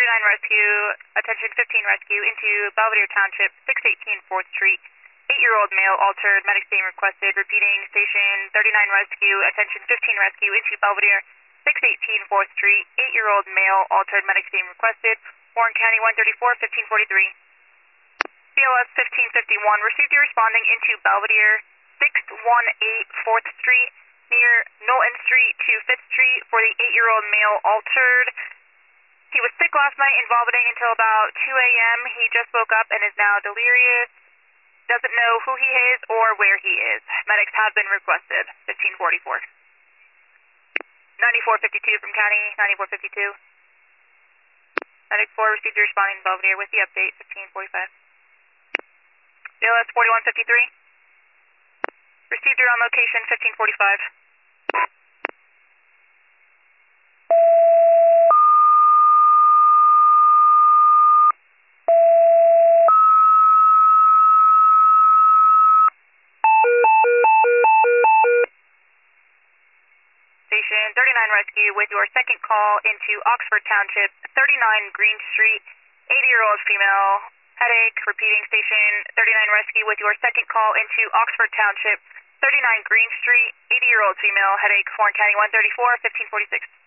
39 Rescue, attention 15 Rescue, into Belvedere Township, 618 4th Street. 8-year-old male altered, medics being requested. Repeating, station 39 Rescue, attention 15 Rescue, into Belvedere, 618 4th Street. 8-year-old male altered, medics being requested. Warren County 134, 1543. BLS 1551, received your responding into Belvedere, 618 4th Street, near Knowlton Street to 5th Street for the 8-year-old male altered. He was sick last night and vomiting until about 2 a.m. He just woke up and is now delirious. Doesn't know who he is or where he is. Medics have been requested. 1544. 9452 from County, 9452. Medic 4 received your responding to Belvedere with the update, 1545. BLS 4153. Received your on location, 1545. Station 39 Rescue with your second call into Oxford Township, 39 Green Street, 80-year-old female, headache. Repeating, station 39 Rescue with your second call into Oxford Township, 39 Green Street, 80-year-old female, headache, Warren County 134, 1546.